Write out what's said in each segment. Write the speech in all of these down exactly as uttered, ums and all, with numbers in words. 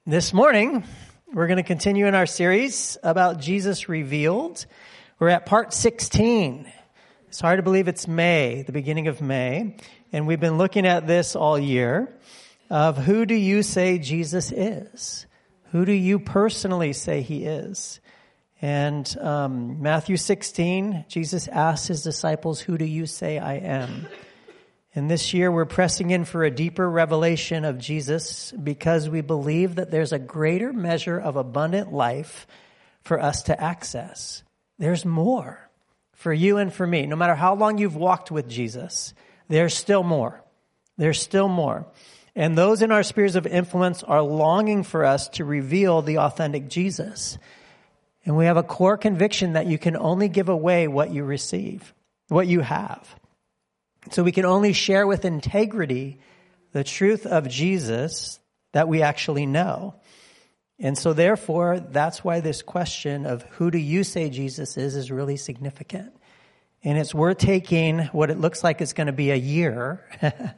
This morning, we're going to continue in our series about Jesus revealed. We're at part sixteen. It's hard to believe it's May, the beginning of May, and we've been looking at this all year of who do you say Jesus is? Who do you personally say he is? And um, Matthew sixteen, Jesus asked his disciples, who do you say I am? And this year we're pressing in for a deeper revelation of Jesus because we believe that there's a greater measure of abundant life for us to access. There's more for you and for me. No matter how long you've walked with Jesus, there's still more. There's still more. And those in our spheres of influence are longing for us to reveal the authentic Jesus. And we have a core conviction that you can only give away what you receive, what you have. So we can only share with integrity the truth of Jesus that we actually know. And so therefore, that's why this question of who do you say Jesus is is really significant. And it's worth taking what it looks like it's going to be a year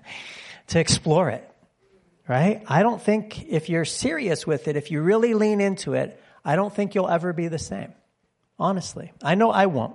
to explore it, right? I don't think if you're serious with it, if you really lean into it, I don't think you'll ever be the same. Honestly, I know I won't.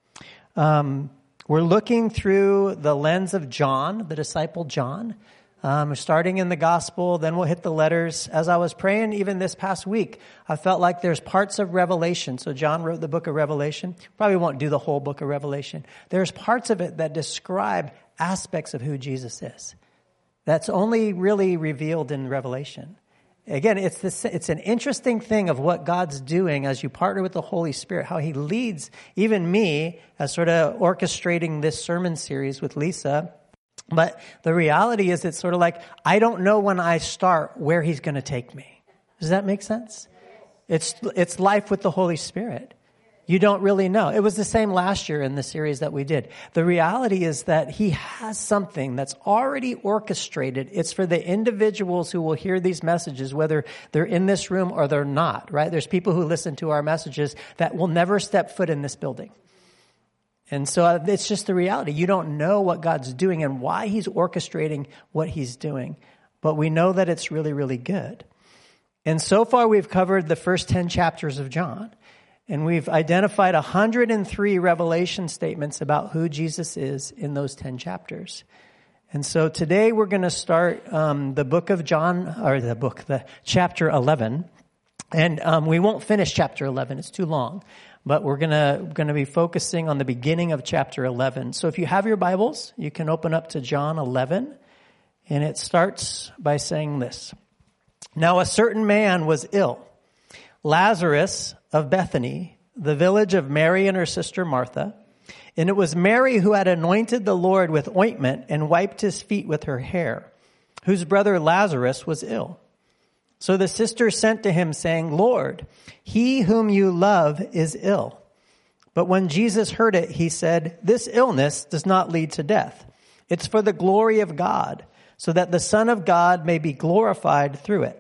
Um, We're looking through the lens of John, the disciple John, um, starting in the gospel, then we'll hit the letters. As I was praying even this past week, I felt like there's parts of Revelation. So John wrote the book of Revelation. Probably won't do the whole book of Revelation. There's parts of it that describe aspects of who Jesus is. That's only really revealed in Revelation. Again, it's this, it's an interesting thing of what God's doing as you partner with the Holy Spirit, how he leads even me as sort of orchestrating this sermon series with Lisa. But the reality is it's sort of like, I don't know when I start where he's going to take me. Does that make sense? It's, it's life with the Holy Spirit. You don't really know. It was the same last year in the series that we did. The reality is that he has something that's already orchestrated. It's for the individuals who will hear these messages, whether they're in this room or they're not, right? There's people who listen to our messages that will never step foot in this building. And so it's just the reality. You don't know what God's doing and why he's orchestrating what he's doing. But we know that it's really, really good. And so far we've covered the first ten chapters of John. And we've identified one hundred three revelation statements about who Jesus is in those ten chapters. And so today we're going to start um, the book of John, or the book, the chapter eleven. And um, we won't finish chapter eleven. It's too long. But we're going to going to be focusing on the beginning of chapter eleven. So if you have your Bibles, you can open up to John eleven. And it starts by saying this. Now a certain man was ill, Lazarus of Bethany, the village of Mary and her sister Martha. And it was Mary who had anointed the Lord with ointment and wiped his feet with her hair, whose brother Lazarus was ill. So the sisters sent to him, saying, Lord, he whom you love is ill. But when Jesus heard it, he said, this illness does not lead to death. It's for the glory of God, so that the Son of God may be glorified through it.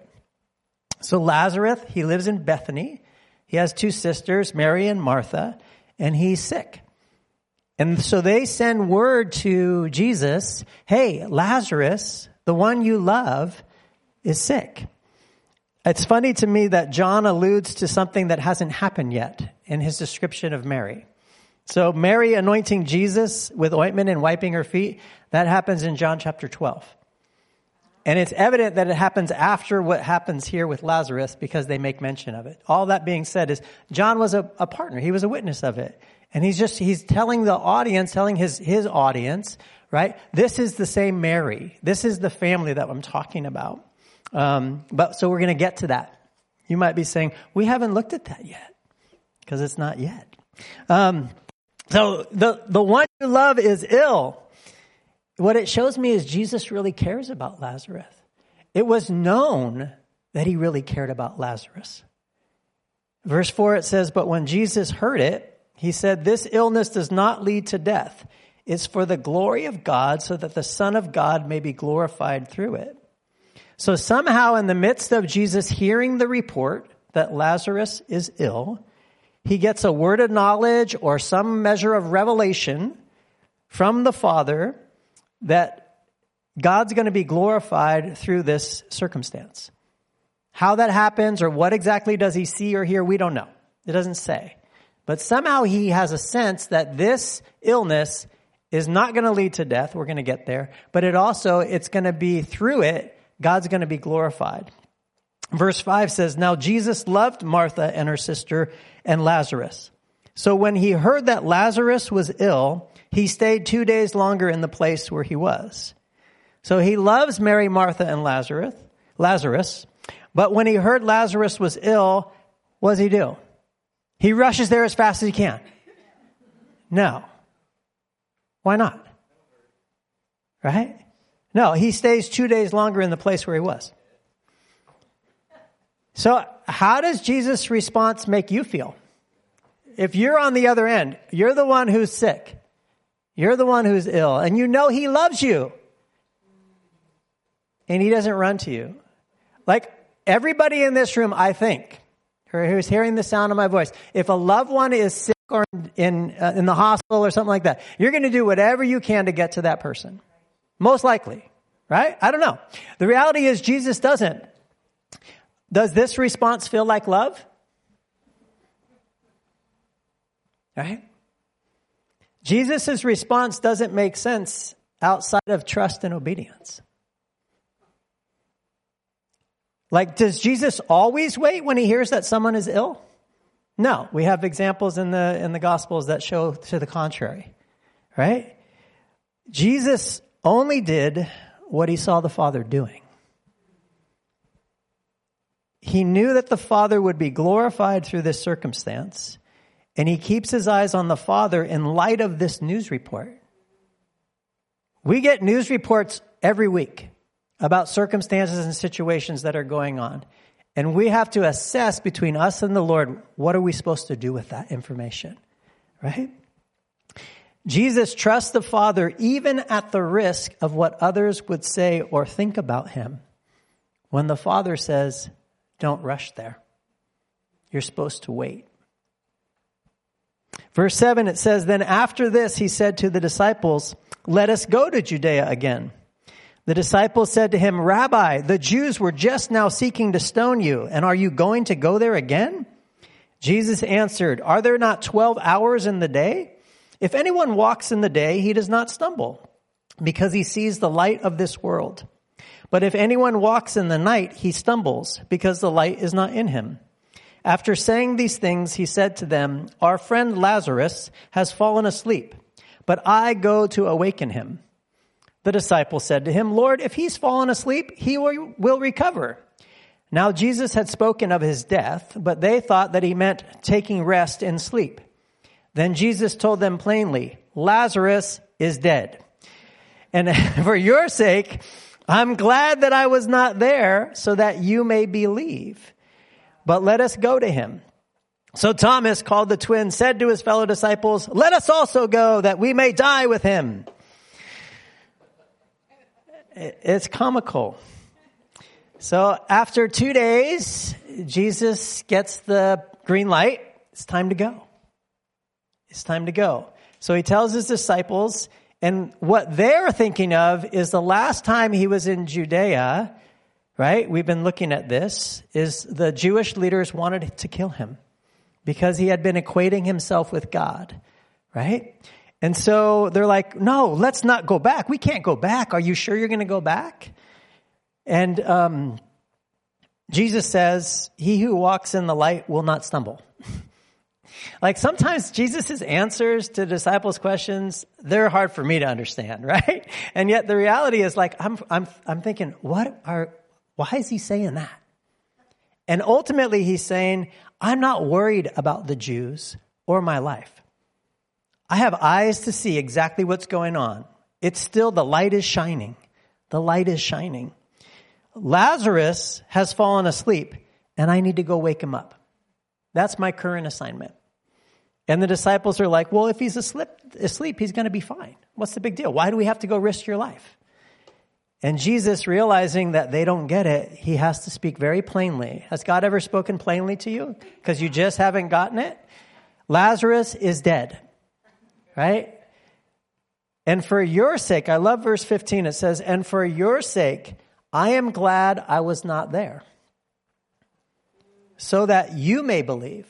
So Lazarus, he lives in Bethany. He has two sisters, Mary and Martha, and he's sick. And so they send word to Jesus, hey, Lazarus, the one you love, is sick. It's funny to me that John alludes to something that hasn't happened yet in his description of Mary. So Mary anointing Jesus with ointment and wiping her feet, that happens in John chapter twelve. And it's evident that it happens after what happens here with Lazarus because they make mention of it. All that being said is John was a, a partner. He was a witness of it. And he's just, he's telling the audience, telling his, his audience, right? This is the same Mary. This is the family that I'm talking about. Um, but so we're going to get to that. You might be saying, we haven't looked at that yet because it's not yet. Um, so the, the one you love is ill. What it shows me is Jesus really cares about Lazarus. It was known that he really cared about Lazarus. Verse four, it says, but when Jesus heard it, he said, this illness does not lead to death. It's for the glory of God, so that the Son of God may be glorified through it. So somehow in the midst of Jesus hearing the report that Lazarus is ill, he gets a word of knowledge or some measure of revelation from the Father that God's going to be glorified through this circumstance. How that happens or what exactly does he see or hear, we don't know. It doesn't say. But somehow he has a sense that this illness is not going to lead to death. We're going to get there. But it also, it's going to be through it, God's going to be glorified. Verse five says, now Jesus loved Martha and her sister and Lazarus. So when he heard that Lazarus was ill, he stayed two days longer in the place where he was. So he loves Mary, Martha, and Lazarus, Lazarus. But when he heard Lazarus was ill, what does he do? He rushes there as fast as he can. No. Why not? Right? No, he stays two days longer in the place where he was. So how does Jesus' response make you feel? If you're on the other end, you're the one who's sick. You're the one who's ill, and you know he loves you. And he doesn't run to you. Like everybody in this room, I think, who's hearing the sound of my voice, if a loved one is sick or in uh, in the hospital or something like that, you're going to do whatever you can to get to that person. Most likely, right? I don't know. The reality is Jesus doesn't. Does this response feel like love? Right? Jesus' response doesn't make sense outside of trust and obedience. Like, does Jesus always wait when he hears that someone is ill? No. We have examples in the in the Gospels that show to the contrary. Right? Jesus only did what he saw the Father doing. He knew that the Father would be glorified through this circumstance, and he keeps his eyes on the Father in light of this news report. We get news reports every week about circumstances and situations that are going on. And we have to assess between us and the Lord, what are we supposed to do with that information? Right? Jesus trusts the Father even at the risk of what others would say or think about him. When the Father says, don't rush there. You're supposed to wait. Verse seven, it says, then after this, he said to the disciples, let us go to Judea again. The disciples said to him, Rabbi, the Jews were just now seeking to stone you, and are you going to go there again? Jesus answered, are there not twelve hours in the day? If anyone walks in the day, he does not stumble, because he sees the light of this world. But if anyone walks in the night, he stumbles, because the light is not in him. After saying these things, he said to them, our friend Lazarus has fallen asleep, but I go to awaken him. The disciple said to him, Lord, if he's fallen asleep, he will recover. Now Jesus had spoken of his death, but they thought that he meant taking rest in sleep. Then Jesus told them plainly, Lazarus is dead. And for your sake, I'm glad that I was not there so that you may believe. But let us go to him. So Thomas, called the twin, said to his fellow disciples, let us also go that we may die with him. It's comical. So after two days, Jesus gets the green light. It's time to go. It's time to go. So he tells his disciples, and what they're thinking of is the last time he was in Judea, right? We've been looking at this, is the Jewish leaders wanted to kill him because he had been equating himself with God, right? And so they're like, no, let's not go back. We can't go back. Are you sure you're going to go back? And um, Jesus says, he who walks in the light will not stumble. Like sometimes Jesus' answers to disciples' questions, they're hard for me to understand, right? And yet the reality is like, I'm, I'm, I'm thinking, what are, why is he saying that? And ultimately he's saying, I'm not worried about the Jews or my life. I have eyes to see exactly what's going on. It's still, the light is shining. The light is shining. Lazarus has fallen asleep, and I need to go wake him up. That's my current assignment. And the disciples are like, well, if he's asleep, asleep he's going to be fine. What's the big deal? Why do we have to go risk your life? And Jesus, realizing that they don't get it, he has to speak very plainly. Has God ever spoken plainly to you? Because you just haven't gotten it? Lazarus is dead. Right? And for your sake, I love verse fifteen. It says, and for your sake, I am glad I was not there. so that you may believe.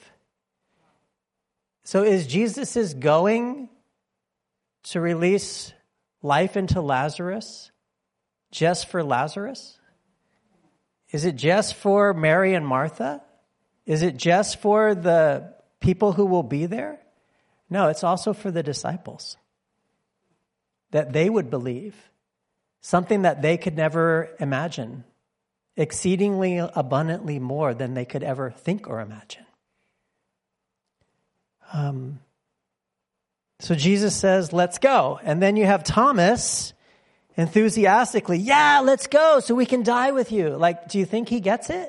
So is Jesus' going to release life into Lazarus just for Lazarus? Is it just for Mary and Martha? Is it just for the people who will be there? No, it's also for the disciples, that they would believe something that they could never imagine, exceedingly abundantly more than they could ever think or imagine. Um, so Jesus says, let's go. And then you have Thomas enthusiastically, yeah, let's go so we can die with you. Like, do you think he gets it?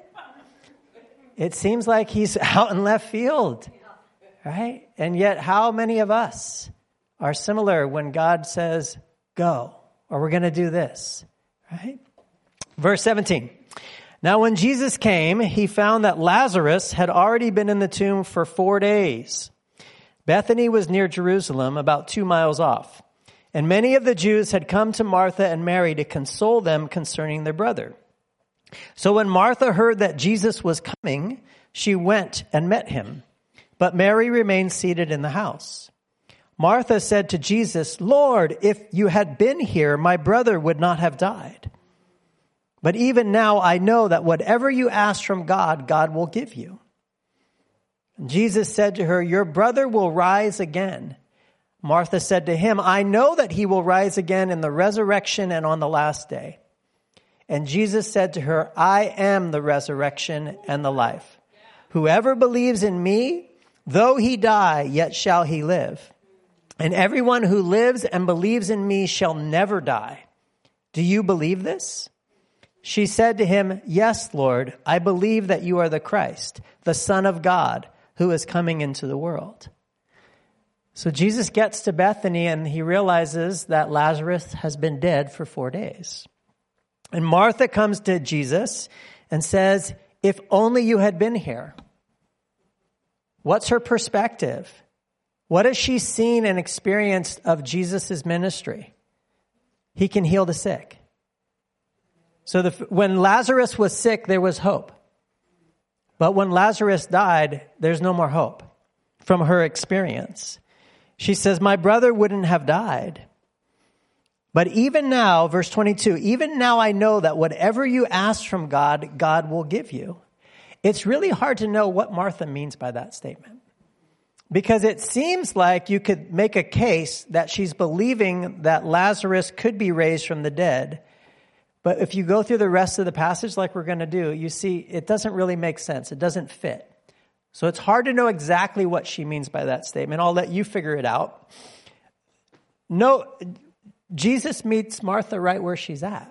It seems like he's out in left field, right? And yet how many of us are similar when God says, go, or we're going to do this, right? Verse seventeen. Now when Jesus came, he found that Lazarus had already been in the tomb for four days. Bethany was near Jerusalem, about two miles off. And many of the Jews had come to Martha and Mary to console them concerning their brother. So when Martha heard that Jesus was coming, she went and met him. But Mary remained seated in the house. Martha said to Jesus, Lord, if you had been here, my brother would not have died. But even now I know that whatever you ask from God, God will give you. And Jesus said to her, your brother will rise again. Martha said to him, I know that he will rise again in the resurrection and on the last day. And Jesus said to her, I am the resurrection and the life. Whoever believes in me, though he die, yet shall he live. And everyone who lives and believes in me shall never die. Do you believe this? She said to him, yes, Lord, I believe that you are the Christ, the Son of God, who is coming into the world. So Jesus gets to Bethany and he realizes that Lazarus has been dead for four days. And Martha comes to Jesus and says, if only you had been here. What's her perspective? What has she seen and experienced of Jesus' ministry? He can heal the sick. So the, when Lazarus was sick, there was hope. But when Lazarus died, there's no more hope from her experience. She says, my brother wouldn't have died. But even now, verse twenty-two, even now I know that whatever you ask from God, God will give you. It's really hard to know what Martha means by that statement. Because it seems like you could make a case that she's believing that Lazarus could be raised from the dead. But if you go through the rest of the passage like we're going to do, you see it doesn't really make sense. It doesn't fit. So it's hard to know exactly what she means by that statement. I'll let you figure it out. No, Jesus meets Martha right where she's at.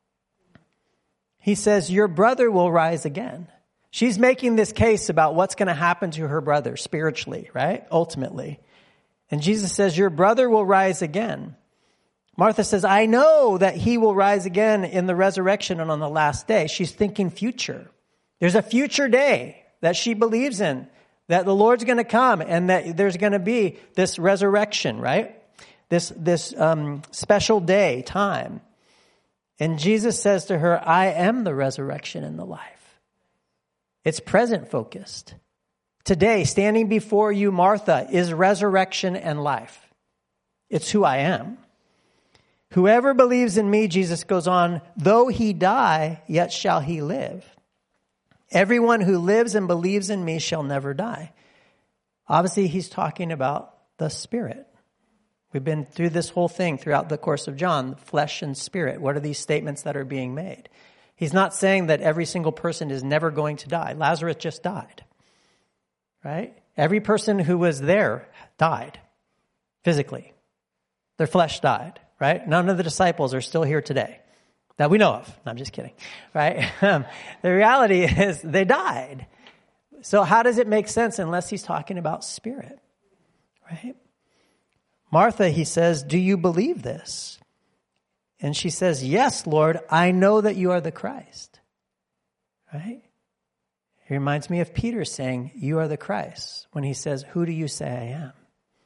He says, your brother will rise again. She's making this case about what's going to happen to her brother spiritually, right? Ultimately. And Jesus says, your brother will rise again. Martha says, I know that he will rise again in the resurrection and on the last day. She's thinking future. There's a future day that she believes in, that the Lord's going to come and that there's going to be this resurrection, right? This, this um, special day, time. And Jesus says to her, I am the resurrection and the life. It's present focused. Today, standing before you, Martha, is resurrection and life. It's who I am. Whoever believes in me, Jesus goes on, though he die, yet shall he live. Everyone who lives and believes in me shall never die. Obviously, he's talking about the Spirit. We've been through this whole thing throughout the course of John, flesh and spirit. What are these statements that are being made? He's not saying that every single person is never going to die. Lazarus just died, right? Every person who was there died physically. Their flesh died, right? None of the disciples are still here today that we know of. No, I'm just kidding, right? Um, the reality is they died. So how does it make sense unless he's talking about spirit, right? Martha, he says, do you believe this? And she says, yes, Lord, I know that you are the Christ. Right? It reminds me of Peter saying, you are the Christ, when he says, who do you say I am?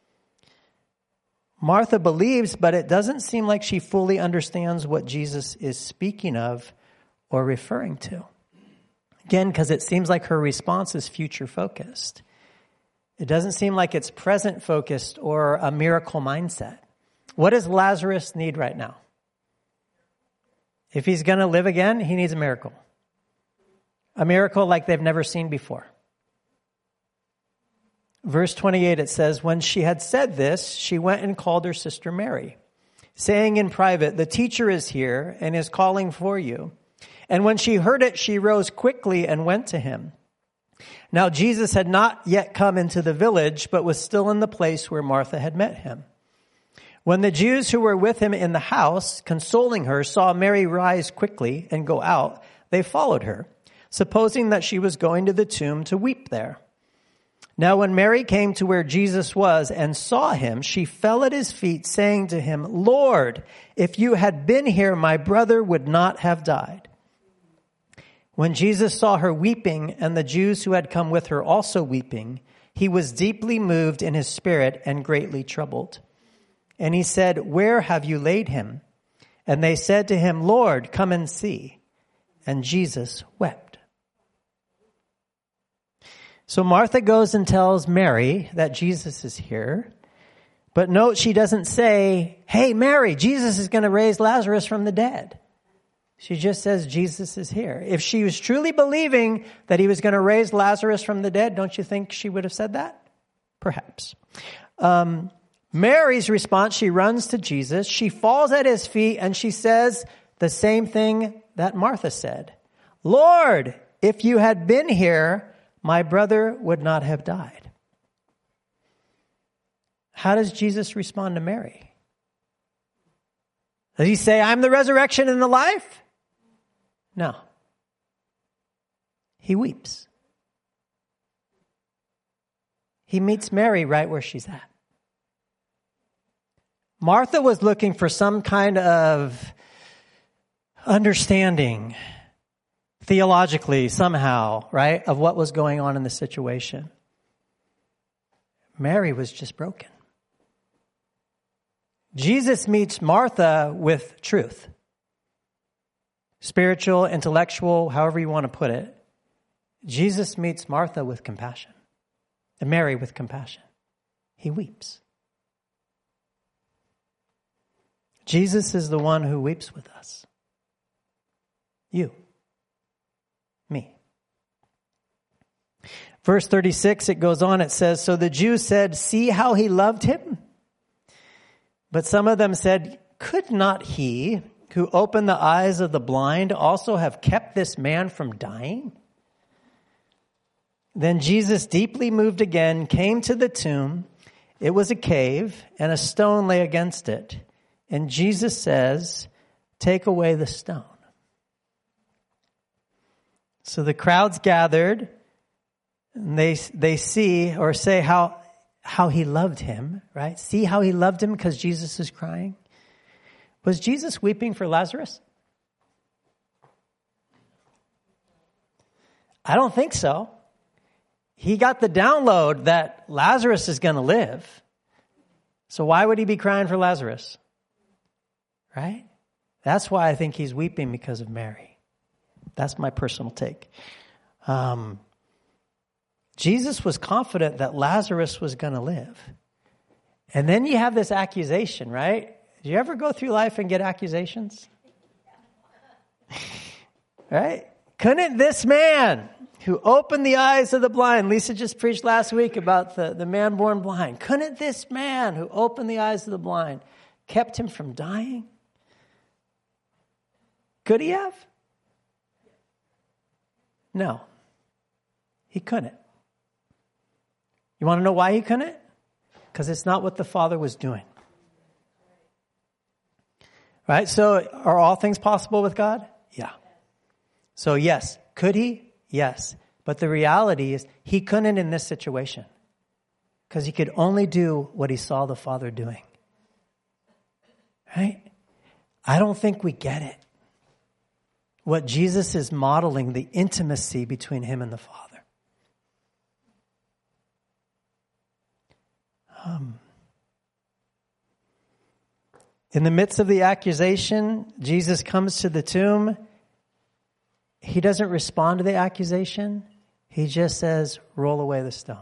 Martha believes, but it doesn't seem like she fully understands what Jesus is speaking of or referring to. Again, because it seems like her response is future focused. It doesn't seem like it's present focused or a miracle mindset. What does Lazarus need right now? If he's going to live again, he needs a miracle. A miracle like they've never seen before. Verse twenty-eight, it says, when she had said this, she went and called her sister Mary, saying in private, the teacher is here and is calling for you. And when she heard it, she rose quickly and went to him. Now Jesus had not yet come into the village, but was still in the place where Martha had met him. When the Jews who were with him in the house, consoling her, saw Mary rise quickly and go out, they followed her, supposing that she was going to the tomb to weep there. Now when Mary came to where Jesus was and saw him, she fell at his feet, saying to him, Lord, if you had been here, my brother would not have died. When Jesus saw her weeping, and the Jews who had come with her also weeping, he was deeply moved in his spirit and greatly troubled. And he said, where have you laid him? And they said to him, Lord, come and see. And Jesus wept. So Martha goes and tells Mary that Jesus is here. But note, she doesn't say, hey, Mary, Jesus is going to raise Lazarus from the dead. She just says Jesus is here. If she was truly believing that he was going to raise Lazarus from the dead, don't you think she would have said that? Perhaps. Um, Mary's response, she runs to Jesus. She falls at his feet and she says the same thing that Martha said. Lord, if you had been here, my brother would not have died. How does Jesus respond to Mary? Does he say, I'm the resurrection and the life? No. He weeps. He meets Mary right where she's at. Martha was looking for some kind of understanding, theologically, somehow, right, of what was going on in the situation. Mary was just broken. Jesus meets Martha with truth. Spiritual, intellectual, however you want to put it. Jesus meets Martha with compassion. And Mary with compassion. He weeps. Jesus is the one who weeps with us. You. Me. Verse thirty-six, it goes on, it says, so the Jews said, see how he loved him? But some of them said, could not he who opened the eyes of the blind also have kept this man from dying? Then Jesus, deeply moved again, came to the tomb. It was a cave, and a stone lay against it. And Jesus says, take away the stone. So the crowds gathered, and they they see or say how how he loved him, right? See how he loved him because Jesus is crying. Was Jesus weeping for Lazarus? I don't think so. He got the download that Lazarus is going to live. So why would he be crying for Lazarus? Right? That's why I think he's weeping because of Mary. That's my personal take. Um, Jesus was confident that Lazarus was going to live. And then you have this accusation, right? Do you ever go through life and get accusations? Right? Couldn't this man who opened the eyes of the blind, Lisa just preached last week about the, the man born blind. Couldn't this man who opened the eyes of the blind kept him from dying? Could he have? No. He couldn't. You want to know why he couldn't? Because it's not what the Father was doing. Right? So are all things possible with God? Yeah. So yes. Could he? Yes. But the reality is he couldn't in this situation. Because he could only do what he saw the Father doing. Right? I don't think we get it. What Jesus is modeling, the intimacy between him and the Father. Um, in the midst of the accusation, Jesus comes to the tomb. he doesn't respond to the accusation. He just says, roll away the stone.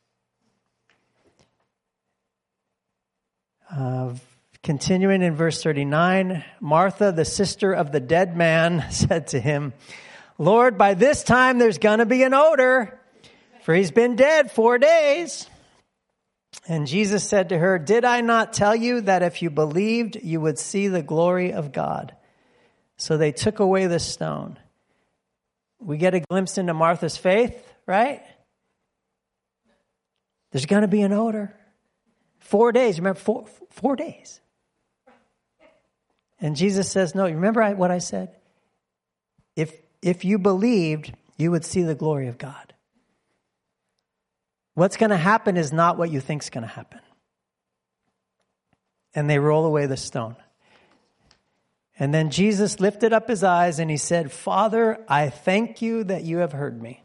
Uh, continuing in verse thirty-nine, Martha, the sister of the dead man, said to him, Lord, by this time there's going to be an odor, for he's been dead four days. And Jesus said to her, did I not tell you that if you believed, you would see the glory of God? So they took away the stone. We get a glimpse into Martha's faith, right? There's going to be an odor. Four days. Remember, four, four days. And Jesus says, no, remember what I said? If, if you believed, you would see the glory of God. What's going to happen is not what you think is going to happen. And they roll away the stone. And then Jesus lifted up his eyes and he said, Father, I thank you that you have heard me.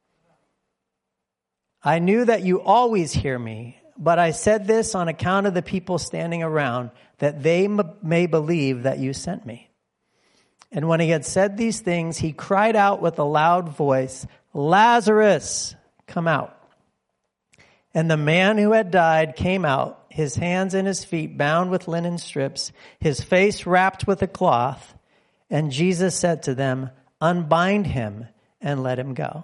I knew that you always hear me, but I said this on account of the people standing around, that they m- may believe that you sent me. And when he had said these things, he cried out with a loud voice, Lazarus, come out. And the man who had died came out, his hands and his feet bound with linen strips, his face wrapped with a cloth. And Jesus said to them, unbind him and let him go.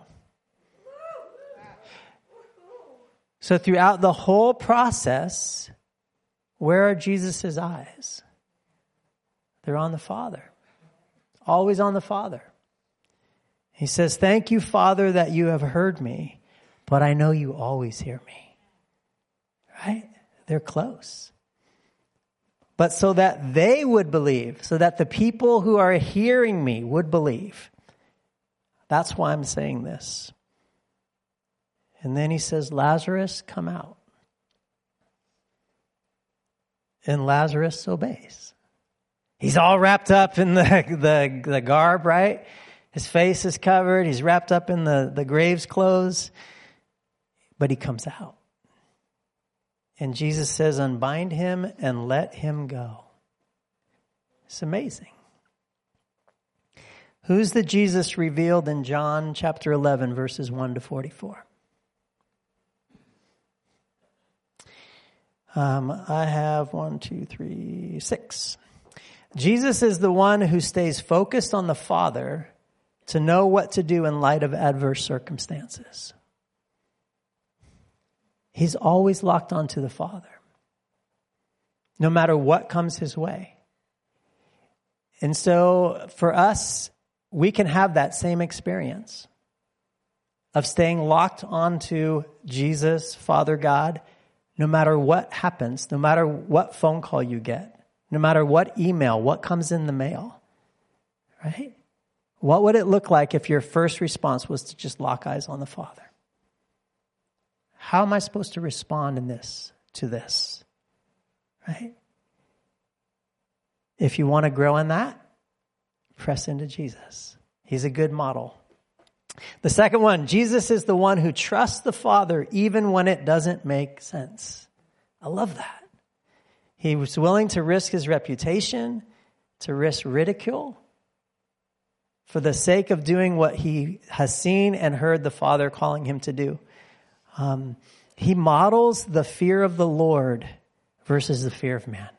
So throughout the whole process, where are Jesus' eyes? They're on the Father. Always on the Father. He says, thank you, Father, that you have heard me, but I know you always hear me. Right? They're close. But so that they would believe, so that the people who are hearing me would believe. That's why I'm saying this. And then he says, Lazarus, come out. And Lazarus obeys. He's all wrapped up in the, the, the garb, right? His face is covered. He's wrapped up in the, the grave's clothes. But he comes out. And Jesus says, unbind him and let him go. It's amazing. Who's the Jesus revealed in John chapter eleven, verses one to forty-four? Um, I have one, two, three, six. Jesus is the one who stays focused on the Father to know what to do in light of adverse circumstances. He's always locked onto the Father, no matter what comes his way. And so for us, we can have that same experience of staying locked onto Jesus, Father God, no matter what happens, no matter what phone call you get, no matter what email, what comes in the mail, right? What would it look like if your first response was to just lock eyes on the Father? How am I supposed to respond in this, to this, right? If you want to grow in that, press into Jesus. He's a good model. The second one, Jesus is the one who trusts the Father even when it doesn't make sense. I love that. He was willing to risk his reputation, to risk ridicule, for the sake of doing what he has seen and heard the Father calling him to do. Um, he models the fear of the Lord versus the fear of man.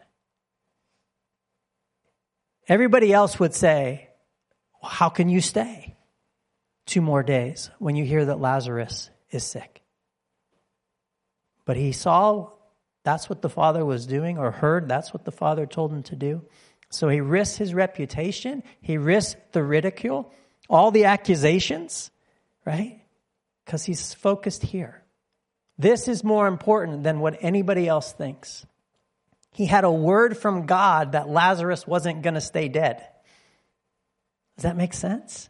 Everybody else would say, well, how can you stay two more days when you hear that Lazarus is sick? But he saw that's what the Father was doing, or heard that's what the Father told him to do. So he risked his reputation. He risked the ridicule, all the accusations, right? Because he's focused here. This is more important than what anybody else thinks. He had a word from God that Lazarus wasn't going to stay dead. Does that make sense?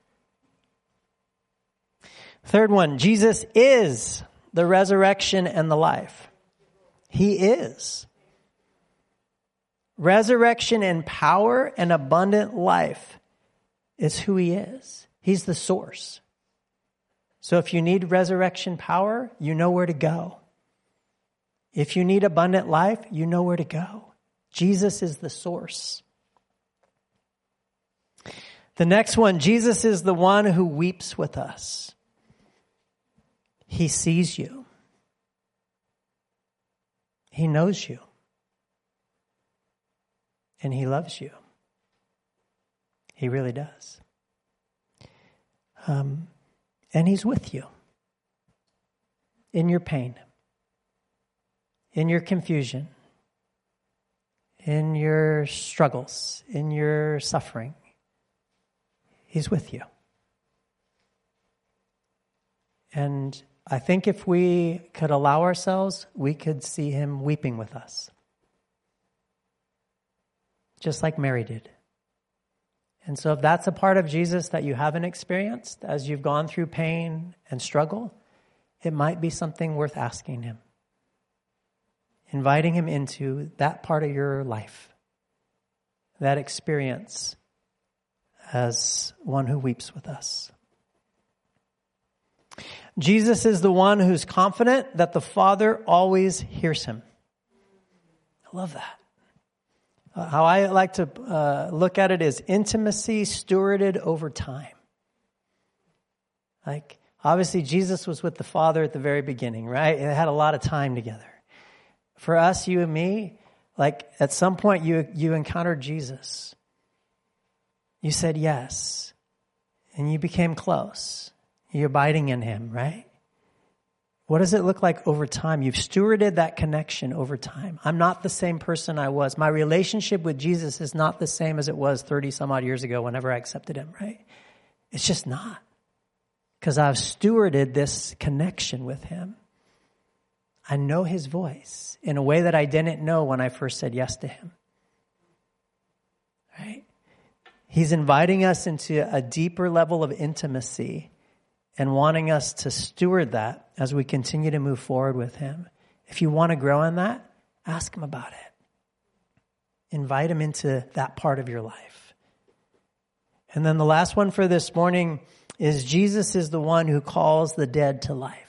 Third one, Jesus is the resurrection and the life. He is. Resurrection and power and abundant life is who he is. He's the source. So if you need resurrection power, you know where to go. If you need abundant life, you know where to go. Jesus is the source. The next one, Jesus is the one who weeps with us. He sees you. He knows you. And he loves you. He really does. Um, and he's with you. In your pain. In your confusion. In your struggles. In your suffering. He's with you. And I think if we could allow ourselves, we could see him weeping with us. Just like Mary did. And so if that's a part of Jesus that you haven't experienced as you've gone through pain and struggle, it might be something worth asking him. Inviting him into that part of your life. That experience as one who weeps with us. Jesus is the one who's confident that the Father always hears him. I love that. Uh, how I like to uh, look at it is intimacy stewarded over time. Like, obviously, Jesus was with the Father at the very beginning, right? They had a lot of time together. For us, you and me, like, at some point, you you encountered Jesus. You said yes, and you became close. You're abiding in him, right? What does it look like over time? You've stewarded that connection over time. I'm not the same person I was. My relationship with Jesus is not the same as it was thirty some odd years ago whenever I accepted him, right? It's just not. Because I've stewarded this connection with him. I know his voice in a way that I didn't know when I first said yes to him. Right? He's inviting us into a deeper level of intimacy and wanting us to steward that as we continue to move forward with him. If you want to grow in that, ask him about it. Invite him into that part of your life. And then the last one for this morning is Jesus is the one who calls the dead to life.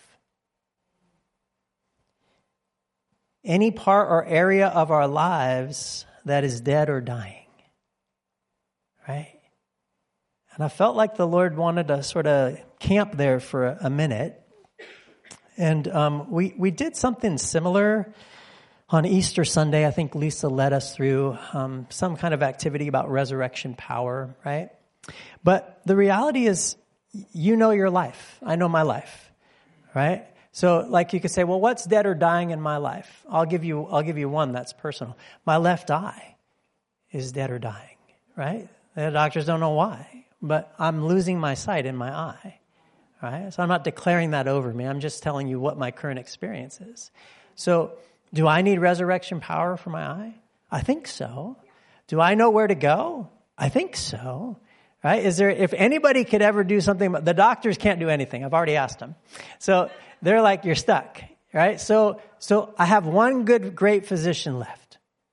Any part or area of our lives that is dead or dying. Right? And I felt like the Lord wanted to sort of camp there for a, a minute. And um, we, we did something similar on Easter Sunday. I think Lisa led us through um, some kind of activity about resurrection power, right? But the reality is, you know your life. I know my life, right? So like you could say, well, what's dead or dying in my life? I'll give you, I'll give you one that's personal. My left eye is dead or dying, right? The doctors don't know why, but I'm losing my sight in my eye, right? So I'm not declaring that over me. I'm just telling you what my current experience is. So do I need resurrection power for my eye? I think so. Do I know where to go? I think so. Right? Is there, if anybody could ever do something, the doctors can't do anything. I've already asked them. So they're like, you're stuck. Right? So, so I have one good, great physician left.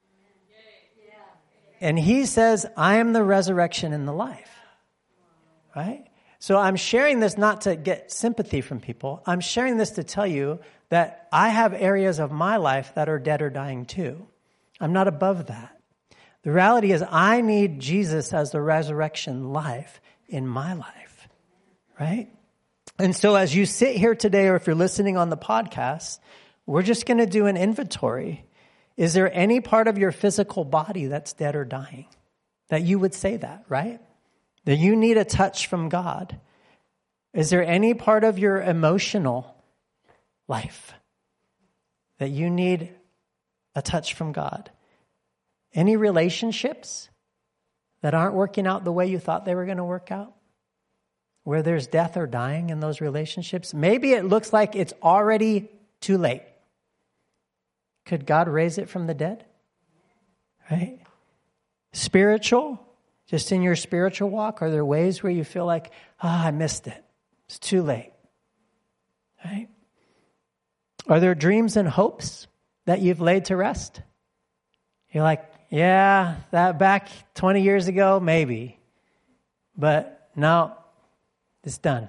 And he says, I am the resurrection and the life. Right? So I'm sharing this not to get sympathy from people. I'm sharing this to tell you that I have areas of my life that are dead or dying too. I'm not above that. The reality is I need Jesus as the resurrection life in my life, right? And so as you sit here today, or if you're listening on the podcast, we're just going to do an inventory. Is there any part of your physical body that's dead or dying? That you would say that, right? That you need a touch from God. Is there any part of your emotional life that you need a touch from God? Any relationships that aren't working out the way you thought they were going to work out? Where there's death or dying in those relationships? Maybe it looks like it's already too late. Could God raise it from the dead? Right? Spiritual, just in your spiritual walk, are there ways where you feel like, ah, oh, I missed it. It's too late. Right? Are there dreams and hopes that you've laid to rest? You're like, yeah, that back twenty years ago, maybe. But no, it's done.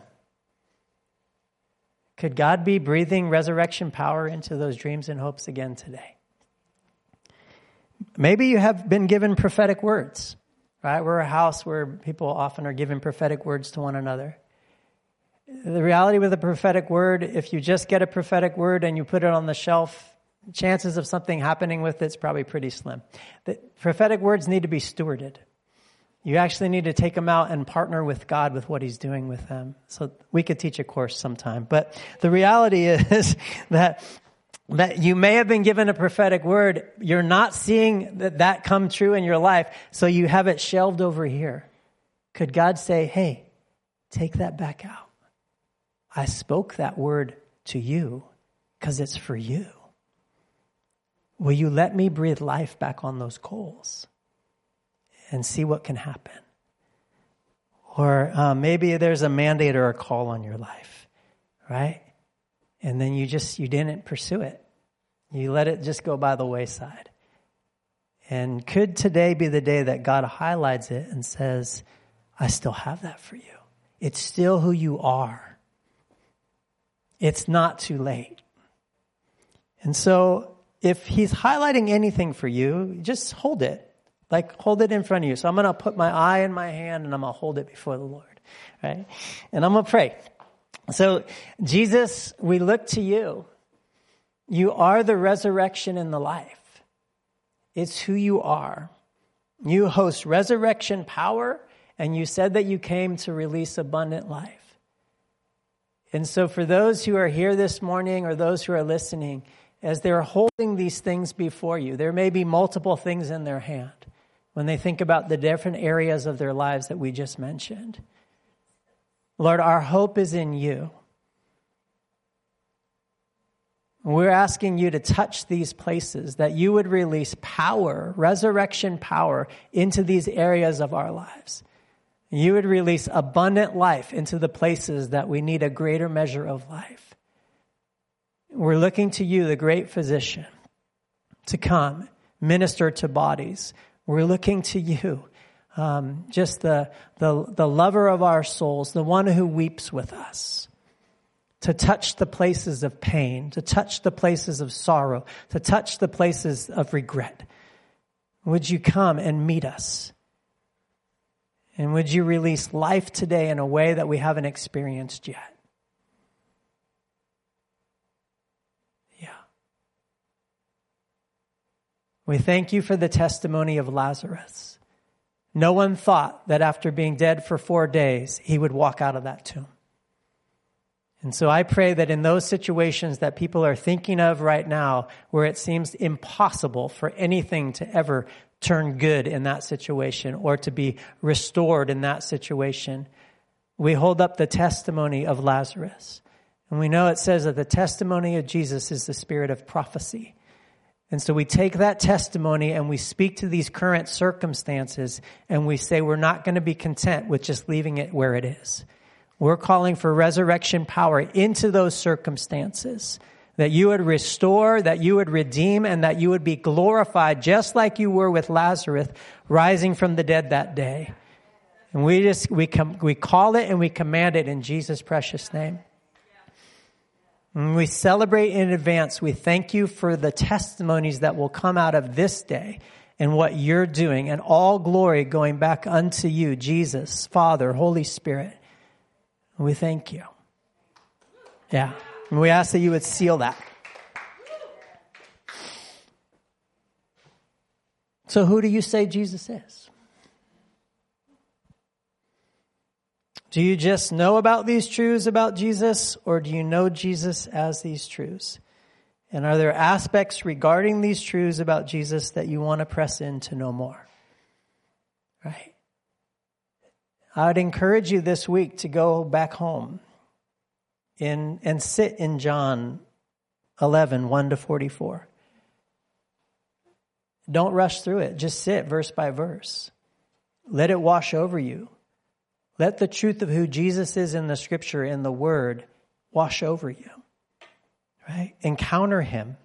Could God be breathing resurrection power into those dreams and hopes again today? Maybe you have been given prophetic words right? We're a house where people often are giving prophetic words to one another. The reality with a prophetic word, if you just get a prophetic word and you put it on the shelf, chances of something happening with it's probably pretty slim. The prophetic words need to be stewarded. You actually need to take them out and partner with God with what he's doing with them. So we could teach a course sometime. But the reality is that that you may have been given a prophetic word. You're not seeing that that come true in your life. So you have it shelved over here. Could God say, hey, take that back out? I spoke that word to you because it's for you. Will you let me breathe life back on those coals and see what can happen? Or uh, maybe there's a mandate or a call on your life, right? And then you just, you didn't pursue it. You let it just go by the wayside. And could today be the day that God highlights it and says, I still have that for you. It's still who you are. It's not too late. And so if he's highlighting anything for you, just hold it. Like hold it in front of you. So I'm going to put my eye in my hand and I'm going to hold it before the Lord. Right? And I'm going to pray. So Jesus, we look to you. You are the resurrection and the life. It's who you are. You host resurrection power, and you said that you came to release abundant life. And so for those who are here this morning or those who are listening, as they're holding these things before you, there may be multiple things in their hand when they think about the different areas of their lives that we just mentioned. Lord, our hope is in you. We're asking you to touch these places, that you would release power, resurrection power, into these areas of our lives. You would release abundant life into the places that we need a greater measure of life. We're looking to you, the great physician, to come, minister to bodies. We're looking to you, um, just the, the, the lover of our souls, the one who weeps with us, to touch the places of pain, to touch the places of sorrow, to touch the places of regret. Would you come and meet us? And would you release life today in a way that we haven't experienced yet? Yeah. We thank you for the testimony of Lazarus. No one thought that after being dead for four days, he would walk out of that tomb. And so I pray that in those situations that people are thinking of right now, where it seems impossible for anything to ever turn good in that situation or to be restored in that situation, we hold up the testimony of Lazarus. And we know it says that the testimony of Jesus is the spirit of prophecy. And so we take that testimony and we speak to these current circumstances and we say we're not going to be content with just leaving it where it is. We're calling for resurrection power into those circumstances, that you would restore, that you would redeem, and that you would be glorified just like you were with Lazarus rising from the dead that day. And we just, we com- we call it and we command it in Jesus' precious name. And we celebrate in advance. We thank you for the testimonies that will come out of this day and what you're doing, and all glory going back unto you, Jesus, Father, Holy Spirit. We thank you. Yeah. And we ask that you would seal that. So who do you say Jesus is? Do you just know about these truths about Jesus, or do you know Jesus as these truths? And are there aspects regarding these truths about Jesus that you want to press in to know more? Right? I would encourage you this week to go back home in, and sit in John eleven, one to forty-four. Don't rush through it. Just sit verse by verse. Let it wash over you. Let the truth of who Jesus is in the scripture, in the word, wash over you. Right? Encounter him.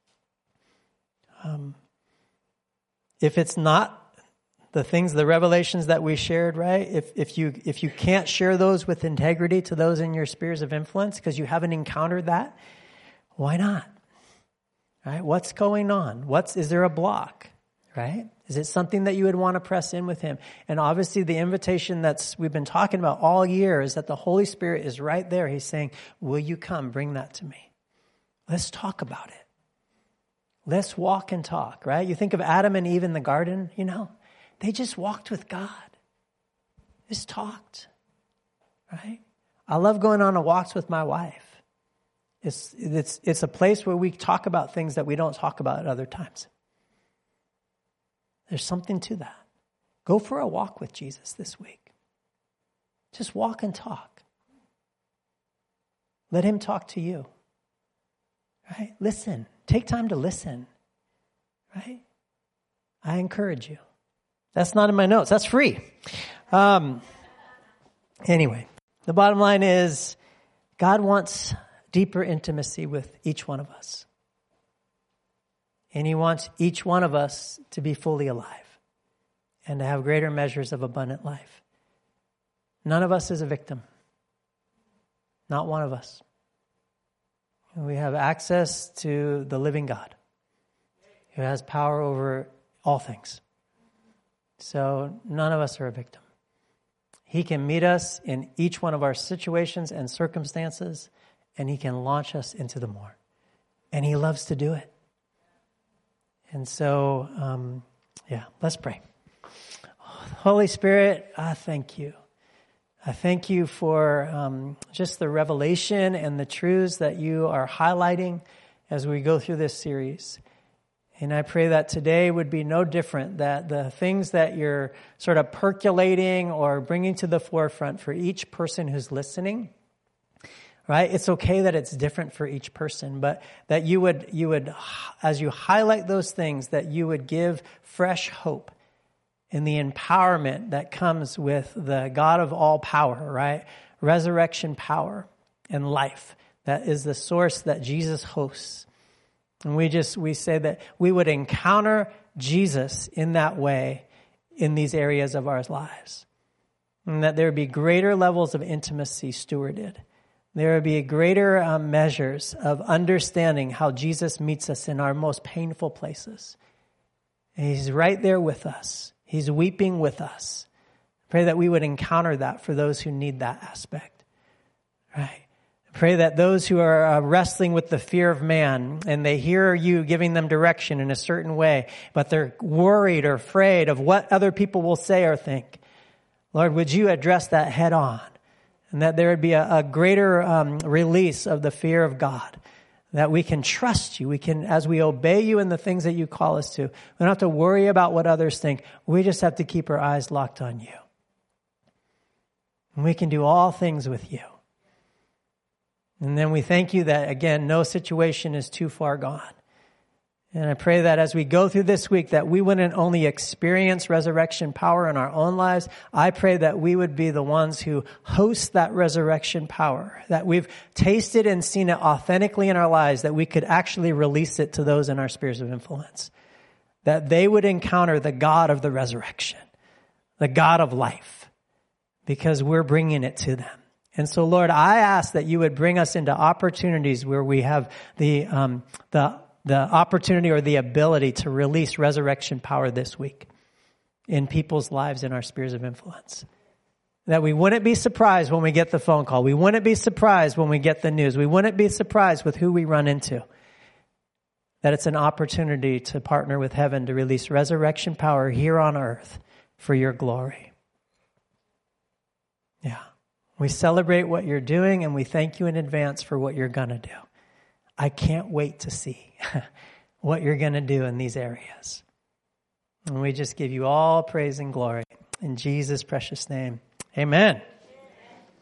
Um, if it's not the things, the revelations that we shared, right? If if you if you can't share those with integrity to those in your spheres of influence because you haven't encountered that, why not? Right? What's going on? What's is there a block? right? Is it something that you would want to press in with him? And obviously the invitation that's we've been talking about all year is that the Holy Spirit is right there. He's saying, will you come? Bring that to me. Let's talk about it. Let's walk and talk, right? You think of Adam and Eve in the garden, you know, they just walked with God. Just talked, right? I love going on walks with my wife. It's, it's, it's a place where we talk about things that we don't talk about at other times. There's something to that. Go for a walk with Jesus this week. Just walk and talk. Let him talk to you. Right? Listen. Take time to listen. Right? I encourage you. That's not in my notes. That's free. Um, anyway, the bottom line is God wants deeper intimacy with each one of us. And he wants each one of us to be fully alive and to have greater measures of abundant life. None of us is a victim. Not one of us. We have access to the living God who has power over all things. So none of us are a victim. He can meet us in each one of our situations and circumstances, and he can launch us into the more. And he loves to do it. And so, um, yeah, let's pray. Holy Spirit, I thank you. I thank you for um, just the revelation and the truths that you are highlighting as we go through this series. And I pray that today would be no different, that the things that you're sort of percolating or bringing to the forefront for each person who's listening, right? It's okay that it's different for each person, but that you would, you would, as you highlight those things, that you would give fresh hope in the empowerment that comes with the God of all power, right? Resurrection power and life. That is the source that Jesus hosts. And we just, we say that we would encounter Jesus in that way in these areas of our lives. And that there would be greater levels of intimacy stewarded. There would be greater um, measures of understanding how Jesus meets us in our most painful places. And he's right there with us. He's weeping with us. Pray that we would encounter that for those who need that aspect. Right? Pray that those who are uh, wrestling with the fear of man and they hear you giving them direction in a certain way, but they're worried or afraid of what other people will say or think. Lord, would you address that head on? And that there would be a, a greater um, release of the fear of God. That we can trust you. We can, as we obey you in the things that you call us to, we don't have to worry about what others think. We just have to keep our eyes locked on you. And we can do all things with you. And then we thank you that, again, no situation is too far gone. And I pray that as we go through this week, that we wouldn't only experience resurrection power in our own lives. I pray that we would be the ones who host that resurrection power, that we've tasted and seen it authentically in our lives, that we could actually release it to those in our spheres of influence, that they would encounter the God of the resurrection, the God of life, because we're bringing it to them. And so, Lord, I ask that you would bring us into opportunities where we have the um, the the opportunity or the ability to release resurrection power this week in people's lives in our spheres of influence. That we wouldn't be surprised when we get the phone call. We wouldn't be surprised when we get the news. We wouldn't be surprised with who we run into. That it's an opportunity to partner with heaven to release resurrection power here on earth for your glory. Yeah. We celebrate what you're doing and we thank you in advance for what you're going to do. I can't wait to see what you're going to do in these areas. And we just give you all praise and glory. In Jesus' precious name, amen.